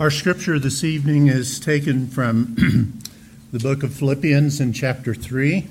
Our scripture this evening is taken from the book of Philippians in chapter 3.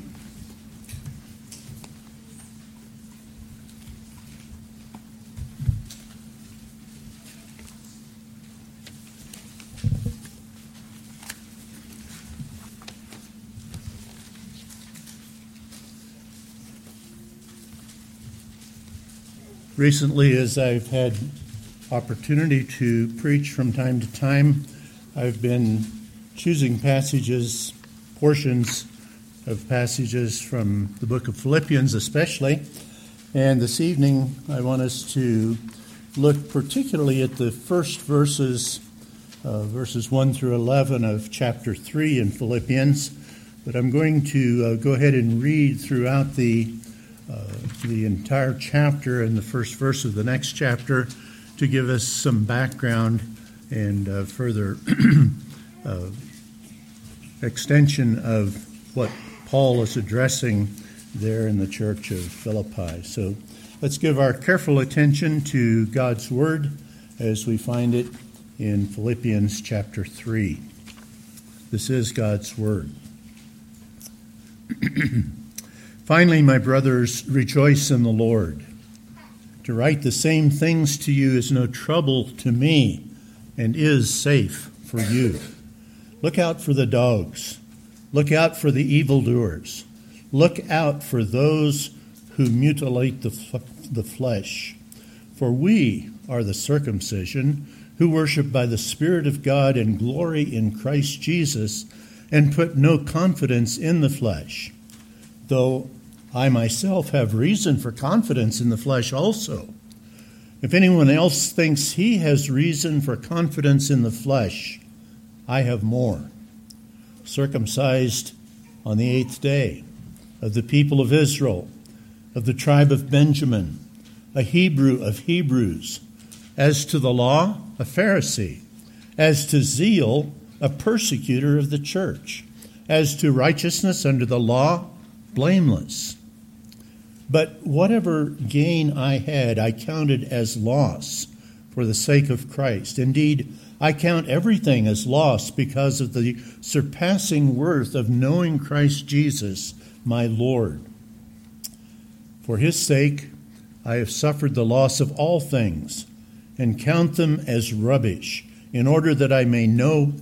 Recently, as I've had opportunity to preach from time to time, I've been choosing portions of passages from the book of Philippians especially, and this evening I want us to look particularly at the first verses 1 through 11 of chapter 3 in Philippians, but I'm going to go ahead and read throughout the entire chapter and the first verse of the next chapter to give us some background and further extension of what Paul is addressing there in the church of Philippi. So let's give our careful attention to God's Word as we find it in Philippians chapter 3. This is God's Word. Finally, my brothers, rejoice in the Lord. To write the same things to you is no trouble to me and is safe for you. Look out for the dogs. Look out for the evildoers. Look out for those who mutilate the flesh. For we are the circumcision who worship by the Spirit of God and glory in Christ Jesus and put no confidence in the flesh, though I myself have reason for confidence in the flesh also. If anyone else thinks he has reason for confidence in the flesh, I have more. Circumcised on the 8th day, of the people of Israel, of the tribe of Benjamin, a Hebrew of Hebrews, as to the law, a Pharisee, as to zeal, a persecutor of the church, as to righteousness under the law, blameless. But whatever gain I had, I counted as loss for the sake of Christ. Indeed, I count everything as loss because of the surpassing worth of knowing Christ Jesus, my Lord. For his sake, I have suffered the loss of all things and count them as rubbish, in order that I may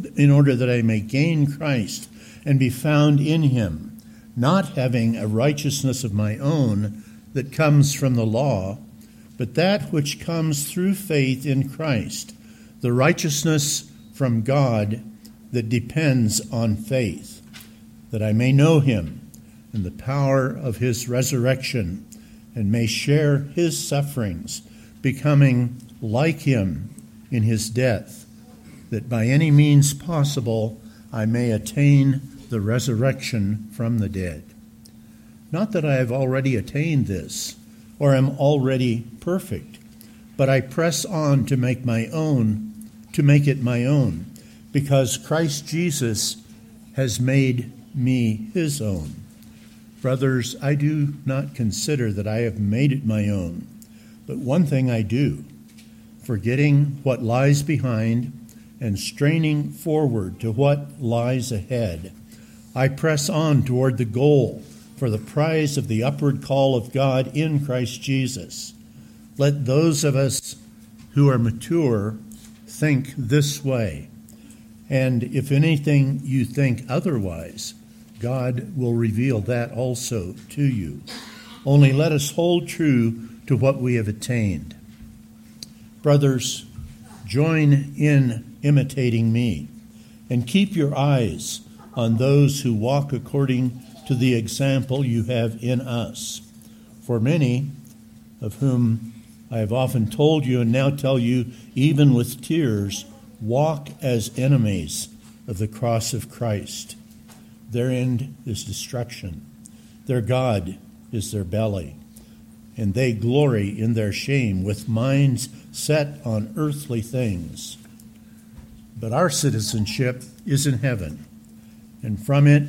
gain Christ and be found in him, not having a righteousness of my own that comes from the law, but that which comes through faith in Christ, the righteousness from God that depends on faith, that I may know him and the power of his resurrection, and may share his sufferings, becoming like him in his death, that by any means possible I may attain the resurrection from the dead. Not that I have already attained this, or am already perfect, but I press on to make it my own, because Christ Jesus has made me his own. Brothers, I do not consider that I have made it my own, but one thing I do, forgetting what lies behind and straining forward to what lies ahead, I press on toward the goal for the prize of the upward call of God in Christ Jesus. Let those of us who are mature think this way, and if anything you think otherwise, God will reveal that also to you. Only let us hold true to what we have attained. Brothers, join in imitating me, and keep your eyes on those who walk according to the example you have in us. For many, of whom I have often told you and now tell you even with tears, walk as enemies of the cross of Christ. Their end is destruction. Their God is their belly, and they glory in their shame with minds set on earthly things. But our citizenship is in heaven, and from it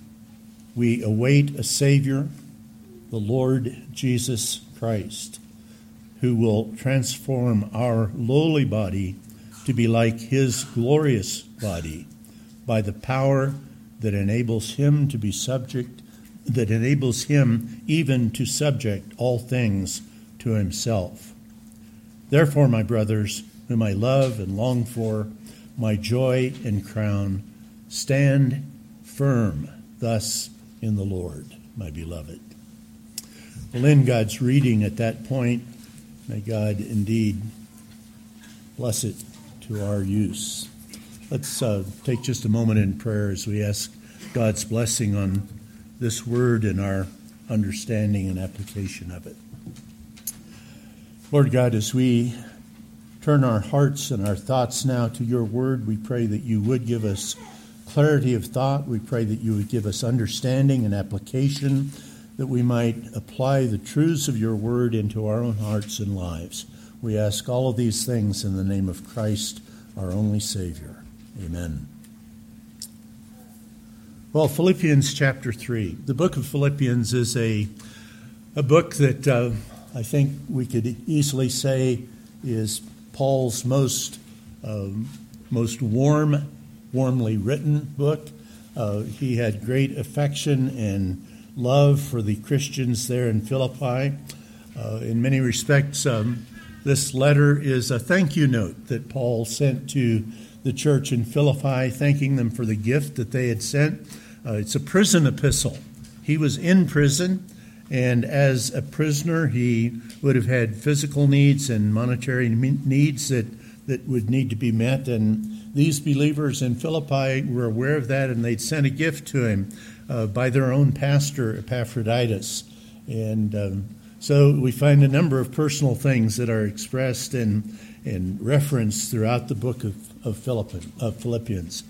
we await a Savior, the Lord Jesus Christ, who will transform our lowly body to be like his glorious body by the power that enables him to be subject, that enables him even to subject all things to himself. Therefore, my brothers, whom I love and long for, my joy and crown, stand firm thus in the Lord, my beloved. Well, in God's reading at that point, may God indeed bless it to our use. Let's take just a moment in prayer as we ask God's blessing on this word and our understanding and application of it. Lord God, as we turn our hearts and our thoughts now to your word, we pray that you would give us clarity of thought. We pray that you would give us understanding and application, that we might apply the truths of your word into our own hearts and lives. We ask all of these things in the name of Christ, our only Savior. Amen. Well, Philippians chapter 3. The book of Philippians is a book that I think we could easily say is Paul's most warmly written book. He had great affection and love for the Christians there in Philippi. In many respects, this letter is a thank you note that Paul sent to the church in Philippi, thanking them for the gift that they had sent. It's a prison epistle. He was in prison, and as a prisoner, he would have had physical needs and monetary needs that would need to be met. And these believers in Philippi were aware of that, and they'd sent a gift to him by their own pastor, Epaphroditus. And so we find a number of personal things that are expressed and referenced throughout the book of Philippians.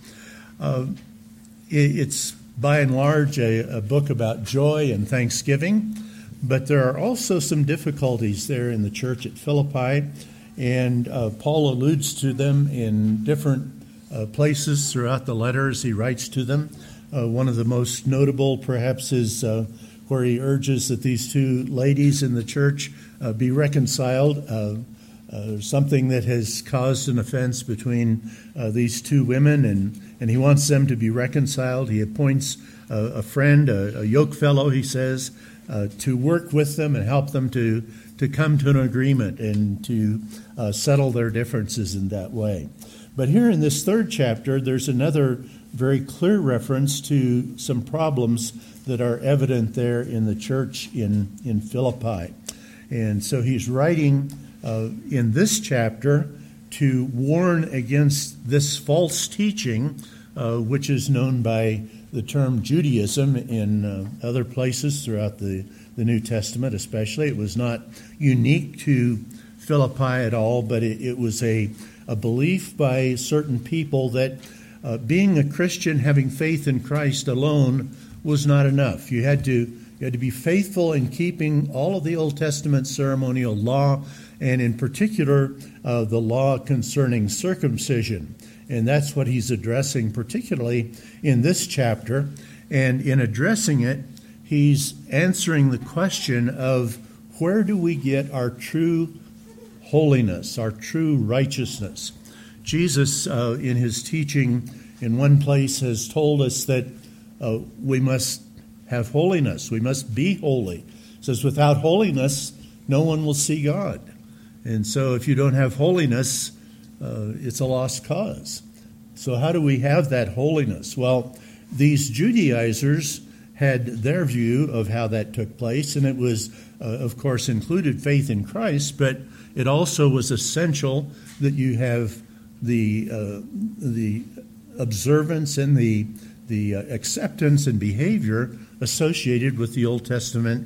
It's by and large a book about joy and thanksgiving, but there are also some difficulties there in the church at Philippi, and Paul alludes to them in different places throughout the letters he writes to them. One of the most notable perhaps is where he urges that these two ladies in the church be reconciled. Something that has caused an offense between these two women, and he wants them to be reconciled. He appoints a friend, a yoke fellow, he says, to work with them and help them to come to an agreement and to settle their differences in that way. But here in this third chapter, there's another very clear reference to some problems that are evident there in the church in Philippi. And so he's writing in this chapter to warn against this false teaching, which is known by the term Judaism in other places throughout the New Testament especially. It was not unique to Philippi at all, but it was a belief by certain people that being a Christian, having faith in Christ alone, was not enough. You had to be faithful in keeping all of the Old Testament ceremonial law, and in particular, the law concerning circumcision. And that's what he's addressing, particularly in this chapter. And in addressing it, he's answering the question of where do we get our true holiness, our true righteousness? Jesus, in his teaching in one place, has told us that we must have holiness. We must be holy. It says, without holiness, no one will see God. And so if you don't have holiness, it's a lost cause. So how do we have that holiness? Well, these Judaizers had their view of how that took place, and it was, of course, included faith in Christ, but it also was essential that you have the observance and the acceptance and behavior associated with the Old Testament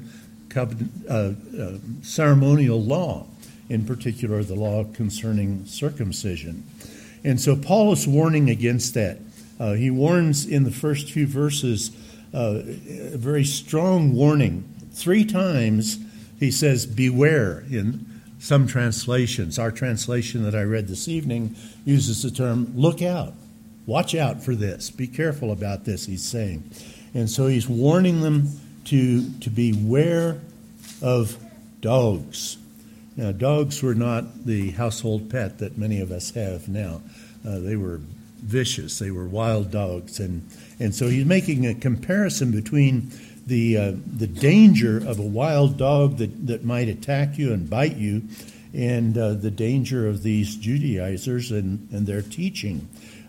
ceremonial law, in particular the law concerning circumcision. And so Paul is warning against that. He warns in the first few verses a very strong warning. 3 times he says, beware, in some translations. Our translation that I read this evening uses the term, look out. Watch out for this. Be careful about this, he's saying. And so he's warning them to beware of dogs. Now, dogs were not the household pet that many of us have now. They were vicious. They were wild dogs. And so he's making a comparison between the danger of a wild dog that might attack you and bite you and the danger of these Judaizers and their teaching.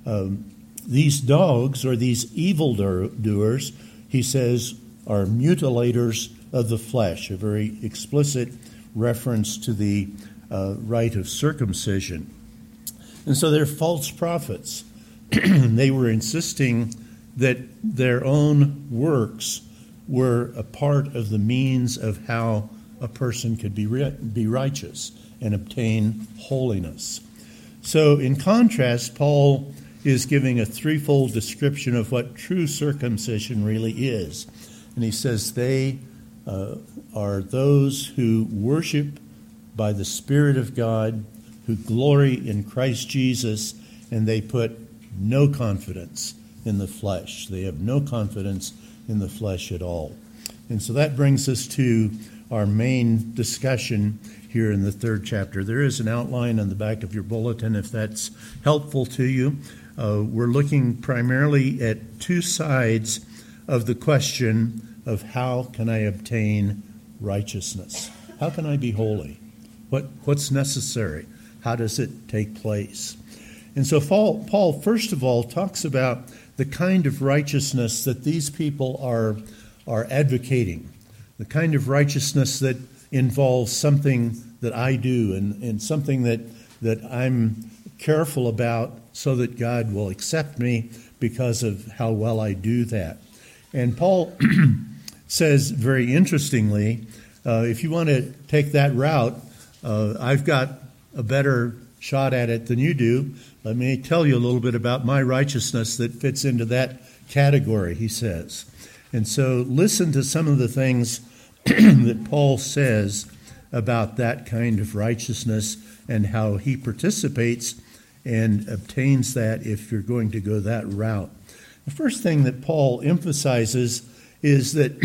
These dogs, or these evildoers, he says, are mutilators of the flesh, a very explicit reference to the rite of circumcision. And so they're false prophets. They were insisting that their own works were a part of the means of how a person could be righteous and obtain holiness. So in contrast, Paul is giving a threefold description of what true circumcision really is. And he says they are those who worship by the Spirit of God, who glory in Christ Jesus, and they put no confidence in the flesh. They have no confidence in the flesh at all. And so that brings us to our main discussion here in the third chapter. There is an outline on the back of your bulletin if that's helpful to you. We're looking primarily at two sides of the question of how can I obtain righteousness? How can I be holy? What's necessary? How does it take place? And so Paul, first of all, talks about the kind of righteousness that these people are advocating, the kind of righteousness that involves something that I do and something that I'm careful about so that God will accept me because of how well I do that. And Paul says very interestingly, if you want to take that route, I've got a better shot at it than you do. Let me tell you a little bit about my righteousness that fits into that category, he says. And so listen to some of the things that Paul says about that kind of righteousness and how he participates and obtains that if you're going to go that route. The first thing that Paul emphasizes is that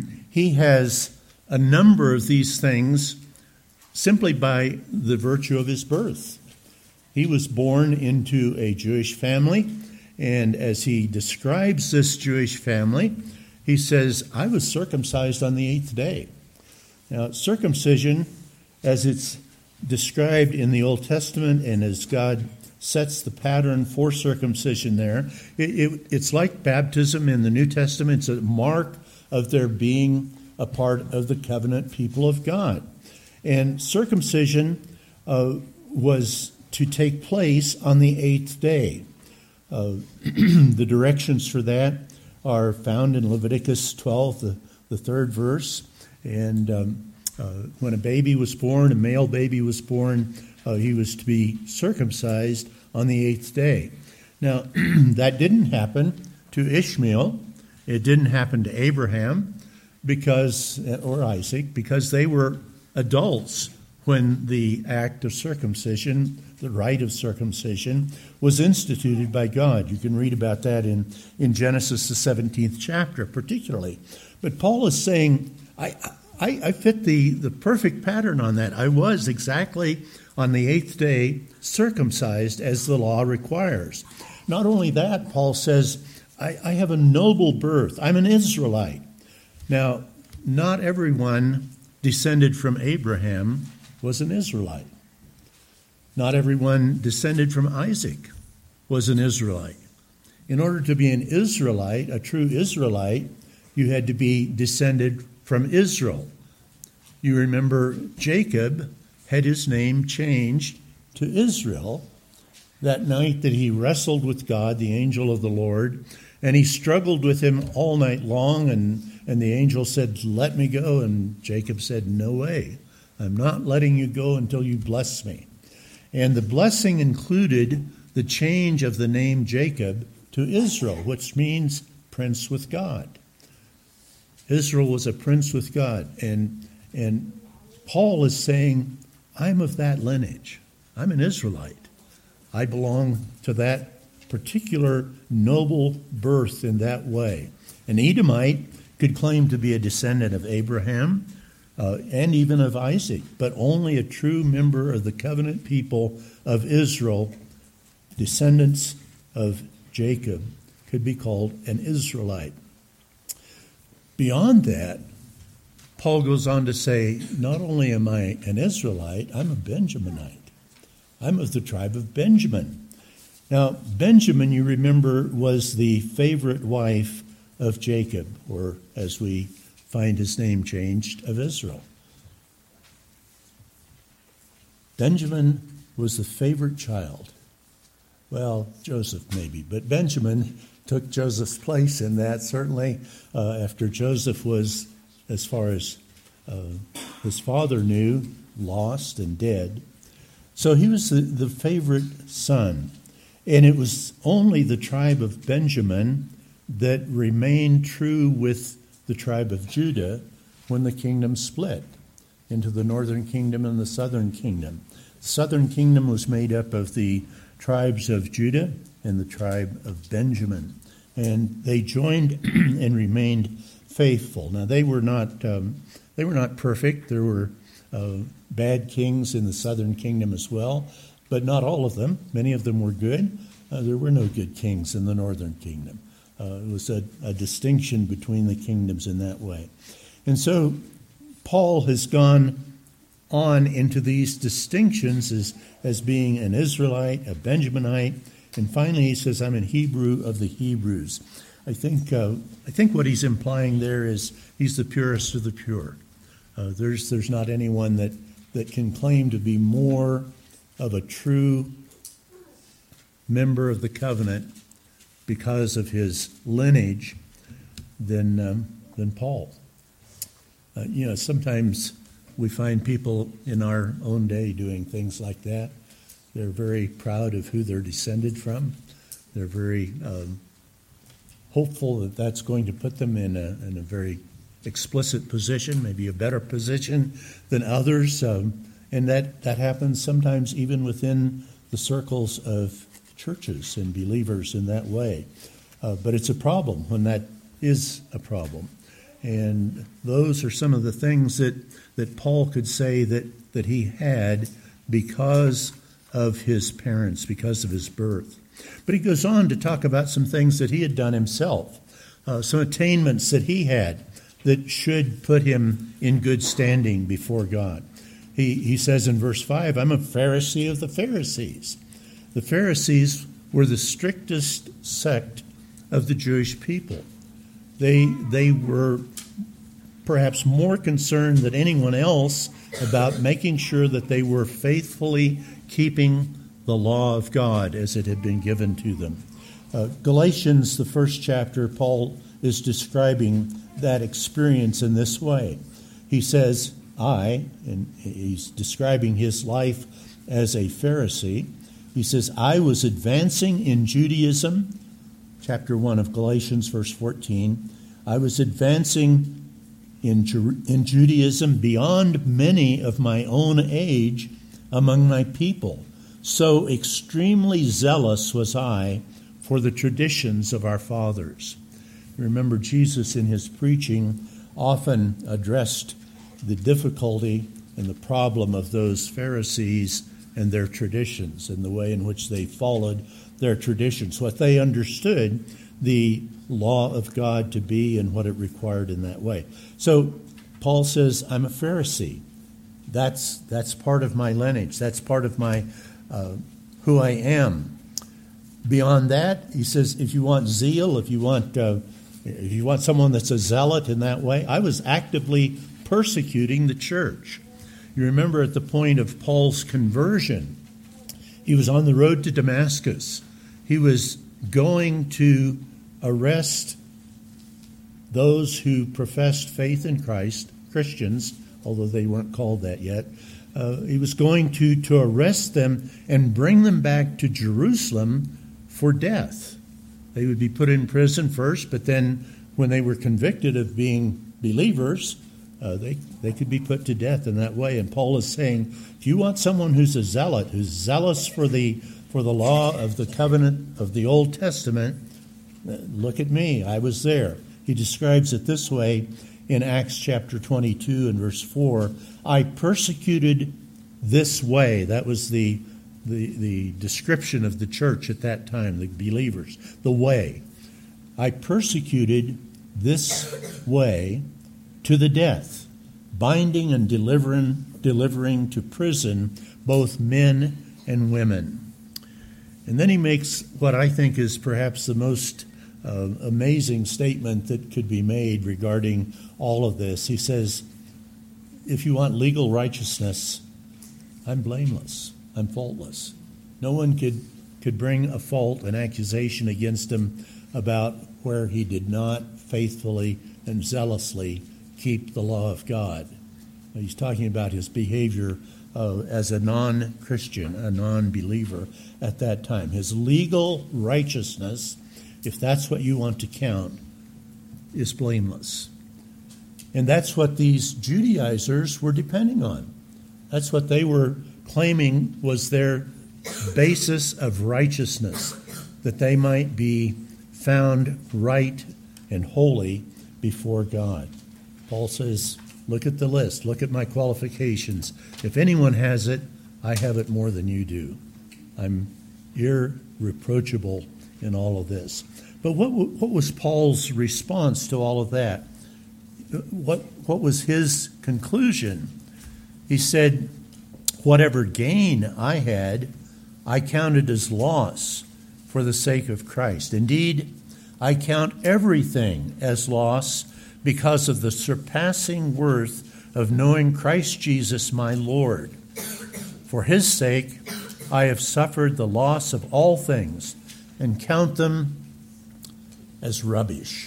he has a number of these things simply by the virtue of his birth. He was born into a Jewish family, and as he describes this Jewish family, he says, I was circumcised on the 8th day. Now, circumcision, as it's described in the Old Testament and as God sets the pattern for circumcision there, it's like baptism in the New Testament. It's a mark of their being a part of the covenant people of God. And circumcision was to take place on the 8th day. The directions for that are found in Leviticus 12, the third verse. And when a baby was born, a male baby was born, he was to be circumcised on the 8th day. Now, that didn't happen to Ishmael. It didn't happen to Abraham or Isaac because they were adults when the act of circumcision, the rite of circumcision, was instituted by God. You can read about that in Genesis, the 17th chapter, particularly. But Paul is saying, I fit the perfect pattern on that. I was exactly on the 8th day circumcised as the law requires. Not only that, Paul says, I have a noble birth. I'm an Israelite. Now, not everyone descended from Abraham was an Israelite. Not everyone descended from Isaac was an Israelite. In order to be an Israelite, a true Israelite, you had to be descended from Israel. You remember Jacob had his name changed to Israel that night that he wrestled with God, the angel of the Lord, and he struggled with him all night long, and the angel said, let me go, and Jacob said, no way. I'm not letting you go until you bless me. And the blessing included the change of the name Jacob to Israel, which means prince with God. Israel was a prince with God. And Paul is saying, I'm of that lineage. I'm an Israelite. I belong to that particular noble birth in that way. An Edomite could claim to be a descendant of Abraham, and even of Isaac, but only a true member of the covenant people of Israel, descendants of Jacob, could be called an Israelite. Beyond that, Paul goes on to say, not only am I an Israelite, I'm a Benjaminite. I'm of the tribe of Benjamin. Now, Benjamin, you remember, was the favorite wife of Jacob, or as we find his name changed, of Israel. Benjamin was the favorite child. Well, Joseph maybe, but Benjamin took Joseph's place in that, certainly after Joseph was, as far as his father knew, lost and dead. So he was the favorite son. And it was only the tribe of Benjamin that remained true with the tribe of Judah when the kingdom split into the northern kingdom and the southern kingdom. The southern kingdom was made up of the tribes of Judah and the tribe of Benjamin. And they joined and remained faithful. Now, they were not perfect. There were bad kings in the southern kingdom as well, but not all of them. Many of them were good. There were no good kings in the northern kingdom. It was a distinction between the kingdoms in that way. And so Paul has gone on into these distinctions as being an Israelite, a Benjaminite, and finally he says, I'm a Hebrew of the Hebrews. I think what he's implying there is he's the purest of the pure. There's not anyone that can claim to be more of a true member of the covenant because of his lineage than Paul. Sometimes we find people in our own day doing things like that. They're very proud of who they're descended from. They're very hopeful that that's going to put them in a very explicit position, maybe a better position than others. And that happens sometimes even within the circles of churches and believers in that way. But it's a problem when that is a problem. And those are some of the things that Paul could say that he had because of his parents, because of his birth. But he goes on to talk about some things that he had done himself, some attainments that he had that should put him in good standing before God. He says in verse 5, I'm a Pharisee of the Pharisees. The Pharisees were the strictest sect of the Jewish people. They were perhaps more concerned than anyone else about making sure that they were faithfully keeping the law of God as it had been given to them. Galatians, the first chapter, Paul is describing that experience in this way. He says, and he's describing his life as a Pharisee. He says, I was advancing in Judaism, chapter 1 of Galatians, verse 14. I was advancing in Judaism beyond many of my own age among my people. So extremely zealous was I for the traditions of our fathers. Remember, Jesus in his preaching often addressed the difficulty and the problem of those Pharisees and their traditions and the way in which they followed their traditions, what they understood the law of God to be and what it required in that way. So Paul says, I'm a Pharisee. That's part of my lineage. That's part of my who I am. Beyond that, he says, if you want zeal, if you want someone that's a zealot in that way, I was actively persecuting the church. You remember at the point of Paul's conversion, he was on the road to Damascus. He was going to arrest those who professed faith in Christ, Christians, although they weren't called that yet. He was going to arrest them and bring them back to Jerusalem for death. They would be put in prison first, but then when they were convicted of being believers, they could be put to death in that way. And Paul is saying, if you want someone who's a zealot, who's zealous for the law of the covenant of the Old Testament, look at me. I was there. He describes it this way in Acts chapter 22 and verse 4, I persecuted this way. That was the description of the church at that time, the believers, the way. I persecuted this way to the death, binding and delivering to prison both men and women. And then he makes what I think is perhaps the most amazing statement that could be made regarding all of this. He says, if you want legal righteousness, I'm blameless. I'm faultless. No one could bring a fault, an accusation against him about where he did not faithfully and zealously keep the law of God. He's talking about his behavior as a non-Christian, a non-believer at that time. His legal righteousness, if that's what you want to count, is blameless. And that's what these Judaizers were depending on. That's what they were claiming was their basis of righteousness, that they might be found right and holy before God. Paul says, look at the list, look at my qualifications. If anyone has it, I have it more than you do. I'm irreproachable in all of this. But what was Paul's response to all of that? What was his conclusion? He said, whatever gain I had, I counted as loss for the sake of Christ. Indeed, I count everything as loss because of the surpassing worth of knowing Christ Jesus my Lord. For his sake, I have suffered the loss of all things and count them as rubbish.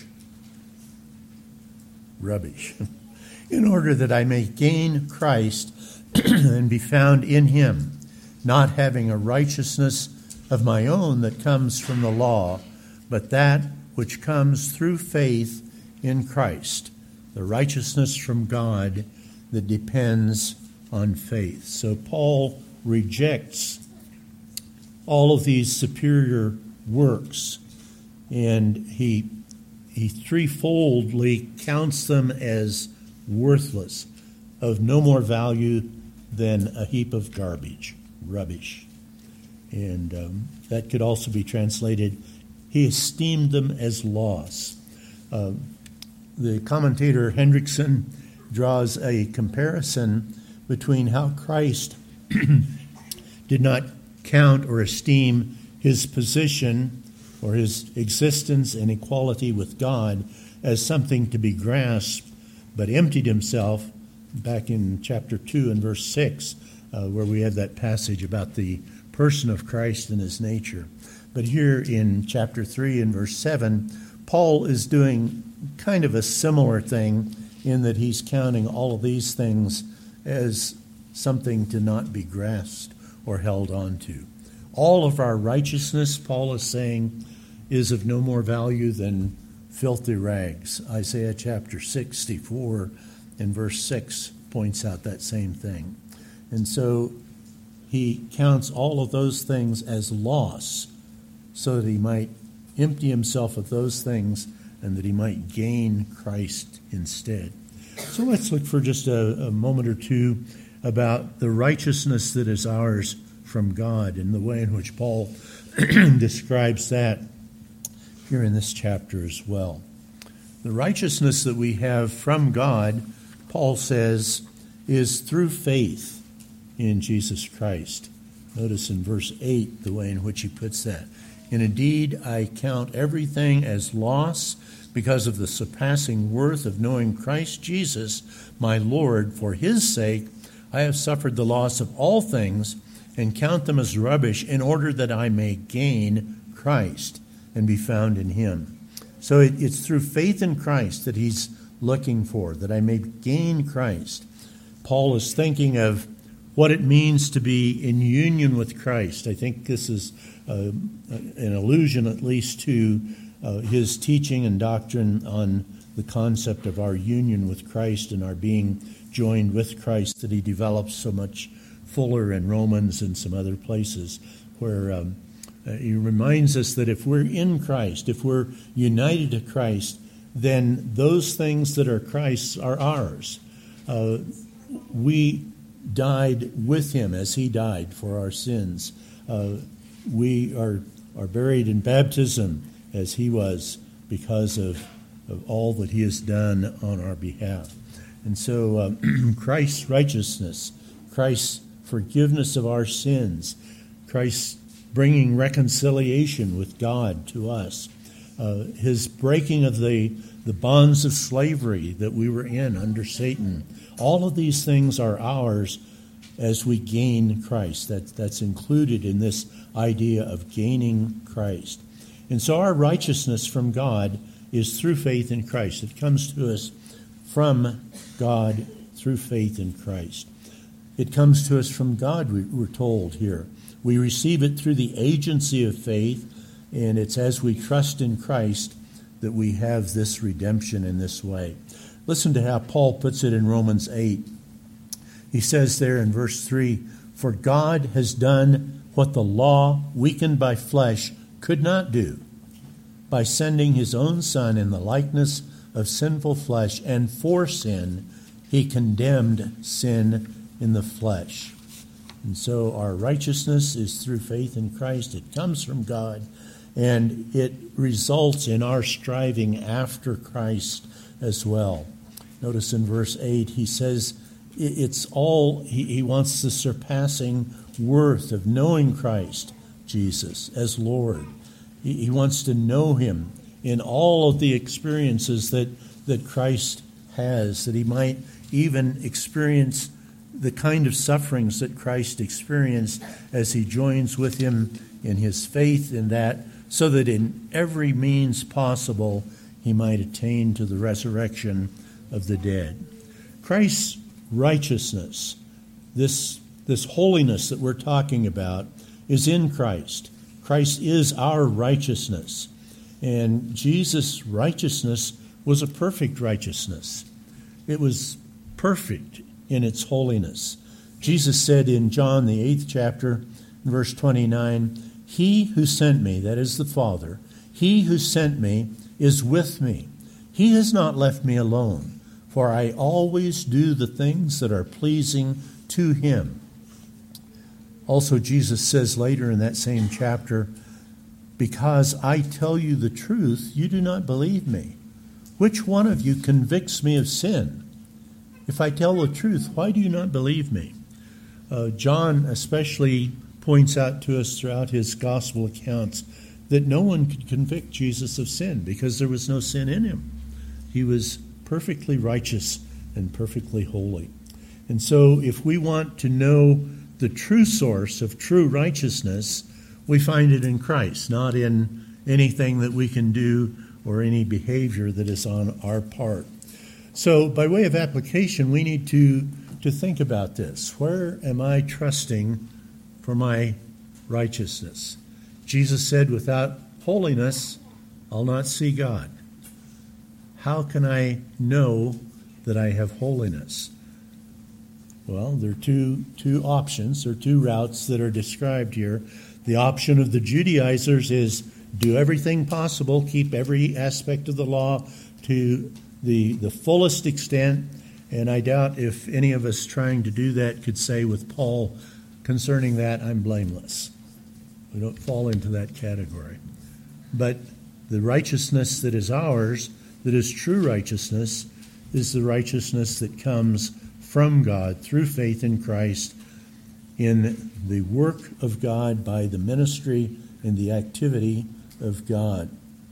Rubbish. In order that I may gain Christ and be found in him, not having a righteousness of my own that comes from the law, but that which comes through faith in Christ, the righteousness from God that depends on faith. So Paul rejects all of these superior works, and he threefoldly counts them as worthless, of no more value than a heap of garbage, rubbish. And that could also be translated, he esteemed them as loss. The commentator Hendrickson draws a comparison between how Christ did not count or esteem his position or his existence and equality with God as something to be grasped, but emptied himself, back in chapter 2 and verse 6, where we have that passage about the person of Christ and his nature. But here in chapter 3 and verse 7, Paul is doing kind of a similar thing in that he's counting all of these things as something to not be grasped or held on to. All of our righteousness, Paul is saying, is of no more value than filthy rags. Isaiah chapter 64 and verse 6 points out that same thing. And so he counts all of those things as loss so that he might empty himself of those things and that he might gain Christ instead. So let's look for just a moment or two about the righteousness that is ours from God and the way in which Paul describes that here in this chapter as well. The righteousness that we have from God, Paul says, is through faith in Jesus Christ. Notice in verse 8 the way in which he puts that. And indeed, I count everything as loss because of the surpassing worth of knowing Christ Jesus, my Lord. For his sake, I have suffered the loss of all things and count them as rubbish in order that I may gain Christ and be found in him. So it's through faith in Christ that he's looking for, that I may gain Christ. Paul is thinking of what it means to be in union with Christ. I think this is an allusion at least to his teaching and doctrine on the concept of our union with Christ and our being joined with Christ that he develops so much fuller in Romans and some other places where he reminds us that if we're in Christ, if we're united to Christ, then those things that are Christ's are ours. We died with him as he died for our sins. We are buried in baptism as he was because of all that he has done on our behalf. And so Christ's righteousness, Christ's forgiveness of our sins, Christ's bringing reconciliation with God to us, his breaking of the bonds of slavery that we were in under Satan, all of these things are ours as we gain Christ. That's included in this idea of gaining Christ. And so our righteousness from God is through faith in Christ. It comes to us from God through faith in Christ. It comes to us from God, we're told here. We receive it through the agency of faith, and it's as we trust in Christ that we have this redemption in this way. Listen to how Paul puts it in Romans 8. He says there in verse 3, "For God has done what the law, weakened by flesh, could not do, by sending his own Son in the likeness of sinful flesh, and for sin he condemned sin in the flesh." And so our righteousness is through faith in Christ. It comes from God, and it results in our striving after Christ as well. Notice in verse 8, he says it's all, he wants the surpassing worth of knowing Christ Jesus as Lord. He wants to know him in all of the experiences that Christ has, that he might even experience the kind of sufferings that Christ experienced as he joins with him in his faith in that, so that in every means possible he might attain to the resurrection of the dead. Christ's righteousness, this holiness that we're talking about, is in Christ. Christ is our righteousness. And Jesus' righteousness was a perfect righteousness. It was perfect in its holiness. Jesus said in John, the 8th chapter, verse 29, "He who sent me," that is the Father, "he who sent me is with me. He has not left me alone, for I always do the things that are pleasing to him." Also, Jesus says later in that same chapter, "Because I tell you the truth, you do not believe me. Which one of you convicts me of sin? If I tell the truth, why do you not believe me?" John especially points out to us throughout his gospel accounts that no one could convict Jesus of sin because there was no sin in him. He was perfectly righteous and perfectly holy. And so if we want to know the true source of true righteousness, we find it in Christ, not in anything that we can do or any behavior that is on our part. So by way of application, we need to think about this. Where am I trusting for my righteousness? Jesus said, "Without holiness, I'll not see God." How can I know that I have holiness? Well, there are two options, or two routes that are described here. The option of the Judaizers is do everything possible, keep every aspect of the law to the fullest extent, and I doubt if any of us trying to do that could say with Paul concerning that, "I'm blameless." We don't fall into that category. But the righteousness that is ours, that is true righteousness, is the righteousness that comes from God through faith in Christ, in the work of God by the ministry and the activity of God.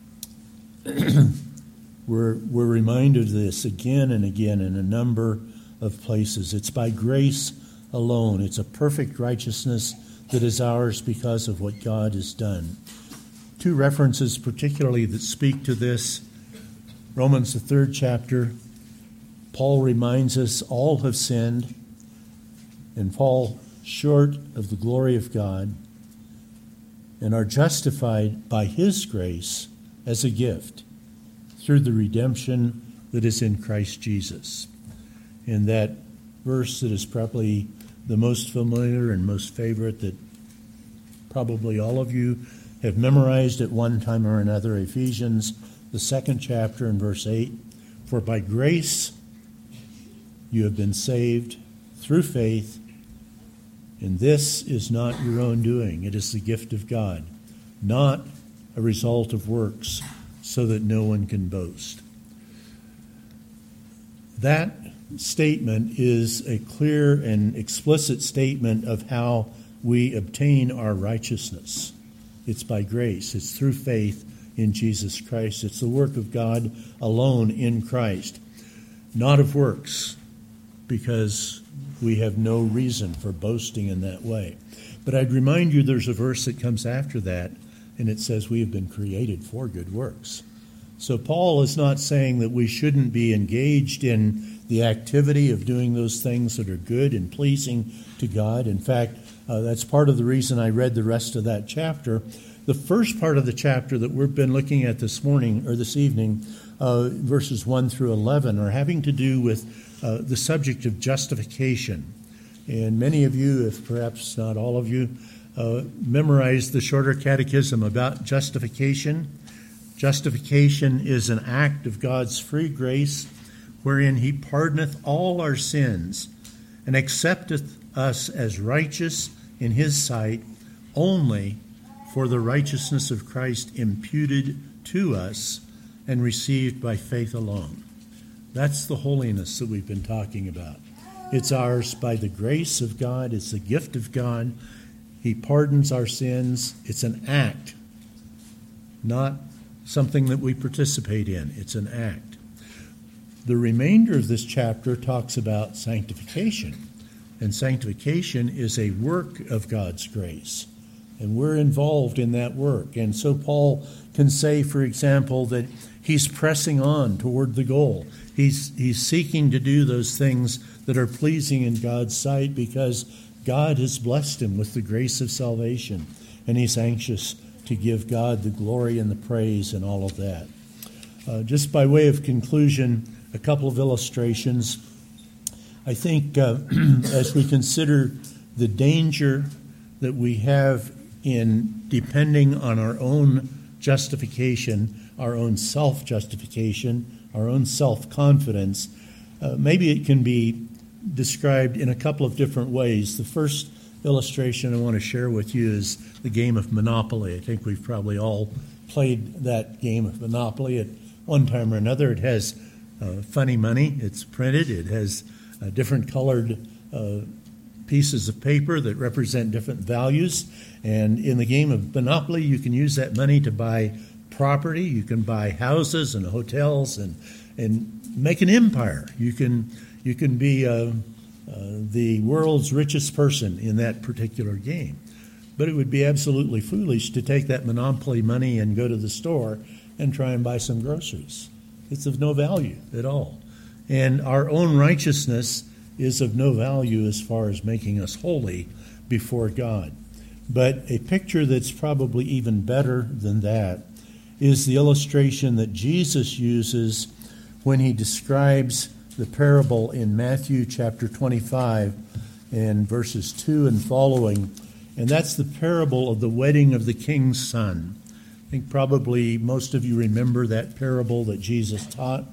We're reminded of this again and again in a number of places. It's by grace alone. It's a perfect righteousness that is ours because of what God has done. Two references particularly that speak to this. Romans, the 3rd chapter, Paul reminds us all have sinned and fall short of the glory of God and are justified by his grace as a gift through the redemption that is in Christ Jesus. In that verse that is probably the most familiar and most favorite that probably all of you have memorized at one time or another, Ephesians the 2nd chapter in verse 8. For by grace you have been saved through faith, and this is not your own doing. It is the gift of God, not a result of works, so that no one can boast. That statement is a clear and explicit statement of how we obtain our righteousness. It's by grace. It's through faith in Jesus Christ. It's the work of God alone in Christ, not of works, because we have no reason for boasting in that way. But I'd remind you there's a verse that comes after that, and it says we have been created for good works. So Paul is not saying that we shouldn't be engaged in the activity of doing those things that are good and pleasing to God. In fact, that's part of the reason I read the rest of that chapter. The first part of the chapter that we've been looking at this morning or this evening, verses 1 through 11, are having to do with the subject of justification. And many of you, if perhaps not all of you, memorized the shorter catechism about justification. Justification is an act of God's free grace, wherein he pardoneth all our sins and accepteth us as righteous in his sight only for the righteousness of Christ imputed to us and received by faith alone. That's the holiness that we've been talking about. It's ours by the grace of God. It's the gift of God. He pardons our sins. It's an act, not something that we participate in. It's an act. The remainder of this chapter talks about sanctification. And sanctification is a work of God's grace. And we're involved in that work. And so Paul can say, for example, that he's pressing on toward the goal. He's seeking to do those things that are pleasing in God's sight because God has blessed him with the grace of salvation. And he's anxious to give God the glory and the praise and all of that. Just by way of conclusion, a couple of illustrations. I think as we consider the danger that we have in depending on our own justification, our own self-justification, our own self-confidence, maybe it can be described in a couple of different ways. The first illustration I want to share with you is the game of Monopoly. I think we've probably all played that game of Monopoly at one time or another. It has funny money. It's printed. It has different colored pieces of paper that represent different values. And in the game of Monopoly, you can use that money to buy property. You can buy houses and hotels and make an empire. You can be the world's richest person in that particular game. But it would be absolutely foolish to take that Monopoly money and go to the store and try and buy some groceries. It's of no value at all. And our own righteousness is of no value as far as making us holy before God. But a picture that's probably even better than that is the illustration that Jesus uses when he describes the parable in Matthew chapter 25 and verses 2 and following. And that's the parable of the wedding of the king's son. I think probably most of you remember that parable that Jesus taught.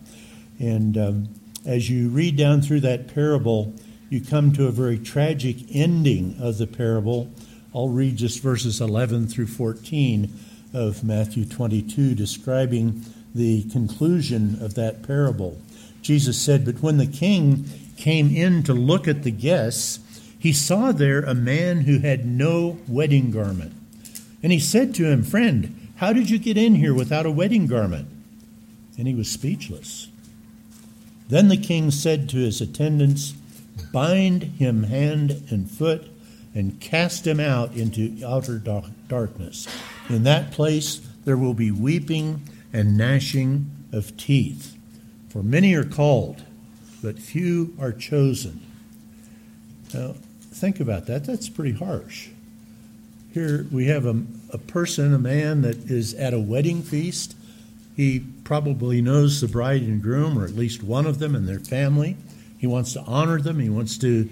And as you read down through that parable, you come to a very tragic ending of the parable. I'll read just verses 11 through 14 of Matthew 22, describing the conclusion of that parable. Jesus said, "But when the king came in to look at the guests, he saw there a man who had no wedding garment. And he said to him, 'Friend, how did you get in here without a wedding garment?' And he was speechless. Then the king said to his attendants, 'Bind him hand and foot and cast him out into outer darkness. In that place there will be weeping and gnashing of teeth. For many are called, but few are chosen.'" Now, think about that. That's pretty harsh. Here we have a person, a man that is at a wedding feast. He probably knows the bride and groom, or at least one of them and their family. He wants to honor them. He wants to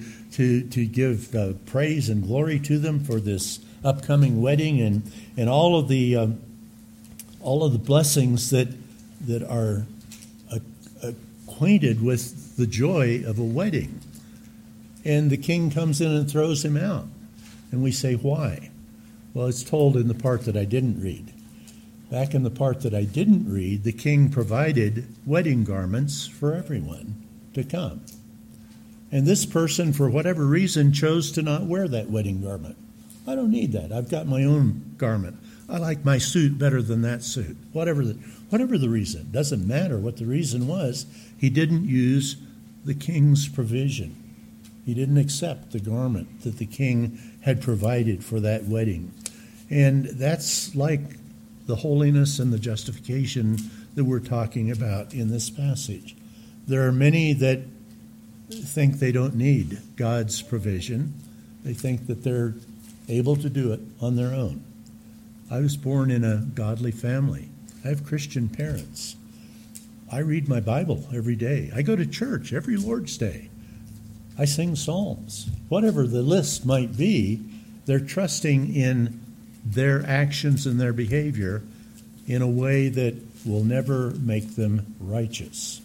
give praise and glory to them for this upcoming wedding and all of the blessings that that are acquainted with the joy of a wedding. And the king comes in and throws him out. And we say, why? Well, it's told in the part that I didn't read. Back in the part that I didn't read, the king provided wedding garments for everyone to come. And this person, for whatever reason, chose to not wear that wedding garment. I don't need that. I've got my own garment. I like my suit better than that suit. Whatever the reason. Doesn't matter what the reason was. He didn't use the king's provision. He didn't accept the garment that the king had provided for that wedding. And that's like the holiness and the justification that we're talking about in this passage. There are many that think they don't need God's provision. They think that they're able to do it on their own. I was born in a godly family. I have Christian parents. I read my Bible every day. I go to church every Lord's Day. I sing psalms. Whatever the list might be, they're trusting in their actions and their behavior in a way that will never make them righteous.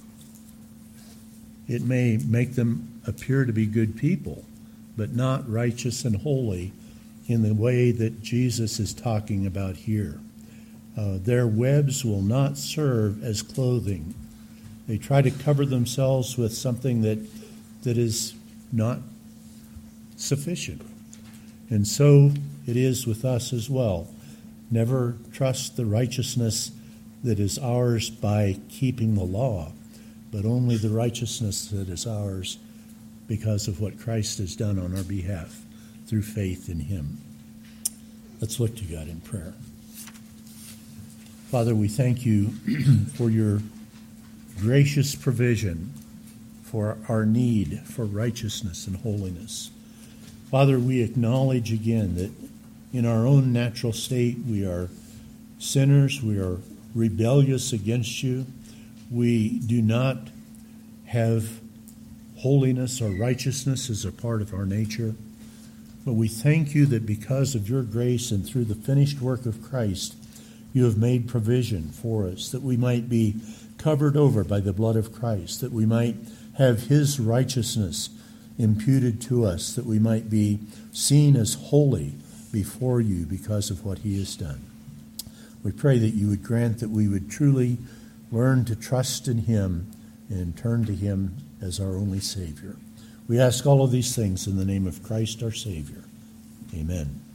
It may make them appear to be good people, but not righteous and holy in the way that Jesus is talking about here. Their webs will not serve as clothing. They try to cover themselves with something that is not sufficient. And so it is with us as well. Never trust the righteousness that is ours by keeping the law, but only the righteousness that is ours because of what Christ has done on our behalf through faith in him. Let's look to God in prayer. Father, we thank you for your gracious provision for our need for righteousness and holiness. Father, we acknowledge again that in our own natural state we are sinners, we are rebellious against you. We do not have holiness or righteousness as a part of our nature. But we thank you that because of your grace and through the finished work of Christ, you have made provision for us, that we might be covered over by the blood of Christ, that we might have his righteousness imputed to us, that we might be seen as holy before you because of what he has done. We pray that you would grant that we would truly learn to trust in him and turn to him as our only Savior. We ask all of these things in the name of Christ our Savior. Amen.